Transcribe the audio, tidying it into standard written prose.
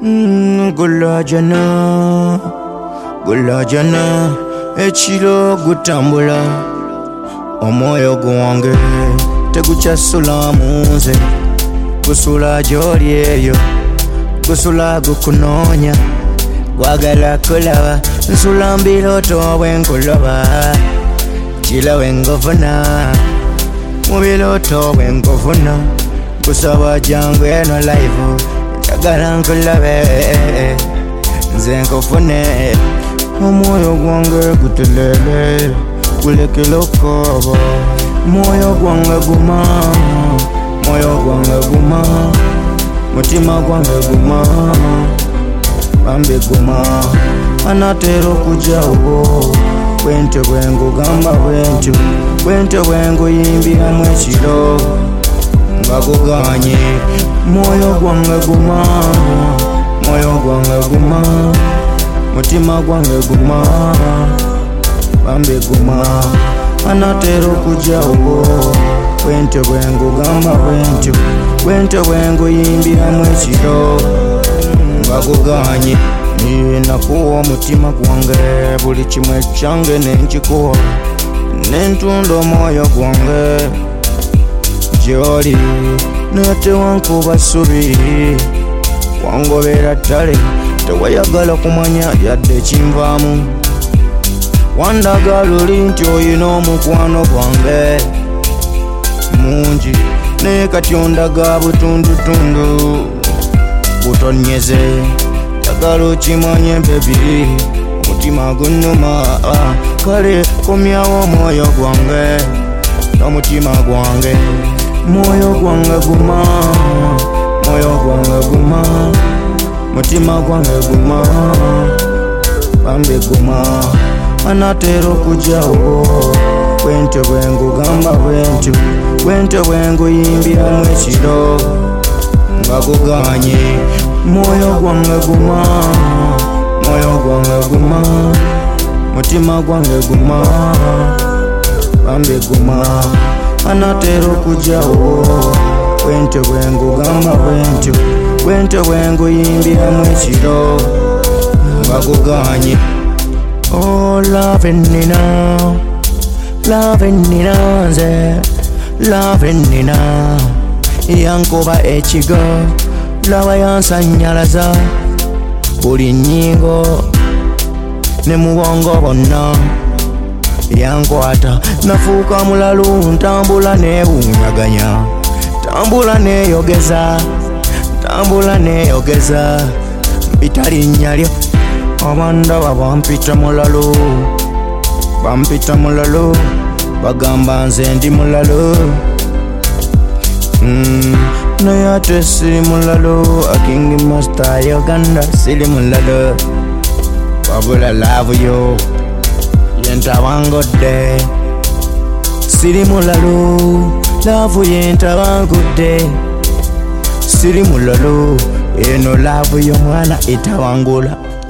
Gulajana ekiro gutambula omwoyo gwange tegukyasula munze gusula gy'oli eyo gusula gukunoonya gwagala kulaba nsula mbiroto bwenkulaba kila wengofuna mubiroto bwenkofuna kusaba jangu eno live njagala nkulabe nze nkofune omwoyo gwange gutelele gulekele okoba mwoyo gwange guma mwoyo gwange guma mutima gwange guma bambi guma anatero kujawo bwentyo bwengugamba bwentyo bwenguyimbiramu ekiro nga guganye mwoyo gwange guma mwoyo gwange guma mutima gwange guma bambi guma anatero kujawo bwentyo bwengugamba bwentyo bwenguyimbiramu ekiro nga guganye nakuwa omutima gwange buli kimwe kyange nenkikuwa nentunda omwoyo gwange gy'oli natewankuba ssubi wangobera ttale tewayagala kumanya yadde kinvaamu wandaga luli nti oyina omukwano gwange mungi naye kati ondaga butundutundu butonyeze yagala okimanye bebi omutima gunnuma kale komyawo omwoyo gwange n'omutima gwange mwoyo gwange guma mwoyo gwange guma mutima gwange guma bambi guma anatero kujawo bwentyo bwengugamba bwentyo bwenguyimbiramu ekiro nga guganye mwoyo gwange guma mwoyo gwange guma mutima gwange guma bambi guma anatero kujawo bwentyo bwengugamba bwentyo bwenguyimbiramu ekiro nga guganye oh loving nina nze loving nina yankuba ekigo laba yansanyalaza buli nnyingo ne mubongo bonna yankwata nafuuka mulalu ntambula neewunyaganya tambula neeyogeza mpita linnya lyo abandaba bampita mulalo bagamba nze ndi mulalo naye ate siri mulalo akingi master Uganda siri mulalo wabula laavu yo yentabangudde siri mulalo laavu yentabangudde siri mulalo eno laavu y'omwana etawangula